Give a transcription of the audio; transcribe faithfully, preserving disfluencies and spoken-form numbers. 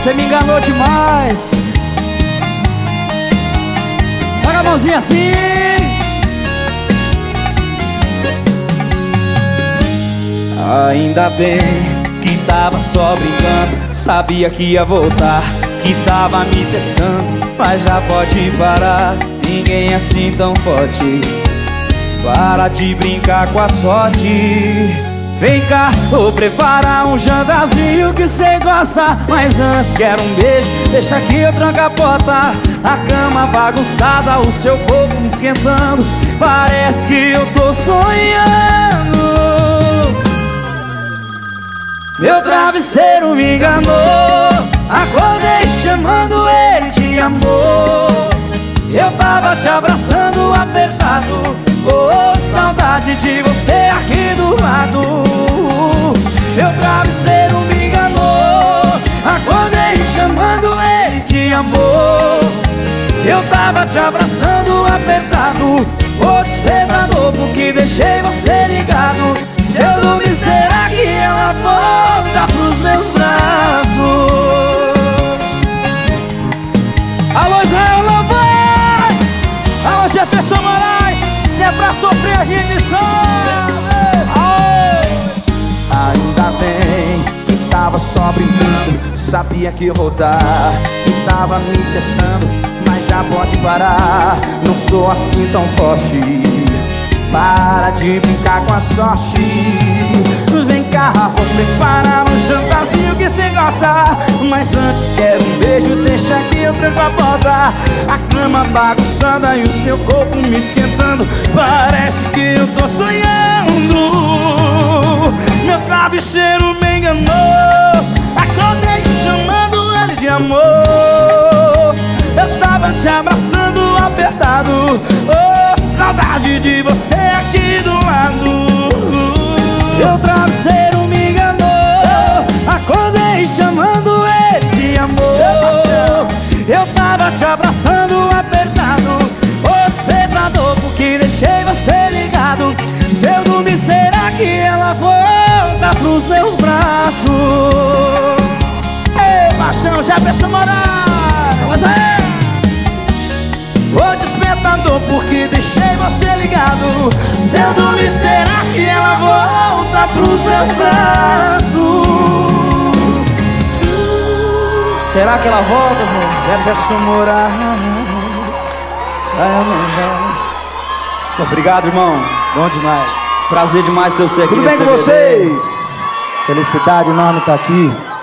Você me enganou demais. Pega a mãozinha assim. Ainda bem que tava só brincando. Sabia que ia voltar, que tava me testando. Mas já pode parar, ninguém é assim tão forte. Para de brincar com a sorte. Vem cá, vou preparar um jantarzinho que cê gosta. Mas antes quero um beijo, deixa que eu tranco a porta. A cama bagunçada, o seu corpo me esquentando. Parece que eu tô sonhando. Meu travesseiro me enganou. Acordei chamando ele de amor. Eu tava te abraçando apertado. Oh, saudade de você aqui do lado. Meu travesseiro me enganou. Acordei chamando ele de amor. Eu tava te abraçando apertado. Ô despertador, porque deixei você ligado. Se eu dormir, será que ela volta pros meus braços? Alô, Israel Lovaes! Alô, Jefferson Moraes! Se é pra sofrer, a gente sofre! Ainda bem que tava só brincando. Sabia que ia voltar, que tava me testando. Mas já pode parar, não sou assim tão forte. Para de brincar com a sorte. Vem cá, vou preparar um jantarzinho que cê gosta. Mas antes quero um beijo, deixa que eu tranco a porta. A cama bagunçada e o seu corpo me esquentando. Parece que eu tô sonhando. Meu travesseiro me enganou. Acordei chamando ele de amor. Eu tava te abraçando apertado. Oh, saudade de você aqui do lado. Meu travesseiro me enganou. Acordei chamando ele de amor. Eu tava te abraçando apertado. Ô despertador, porque deixei você ligado. Se eu dormir, será que ela volta pros meus braços? Ei, paixão, Jefferson Moraes! Mas é! Ô despertador, porque deixei você ligado. Se eu dormir, será que ela volta pros meus braços? Será que ela volta, irmão? Jefferson Moraes. Obrigado, irmão. Bom demais. Prazer demais ter você aqui. Tudo bem com C V D. vocês? Felicidade enorme estar aqui.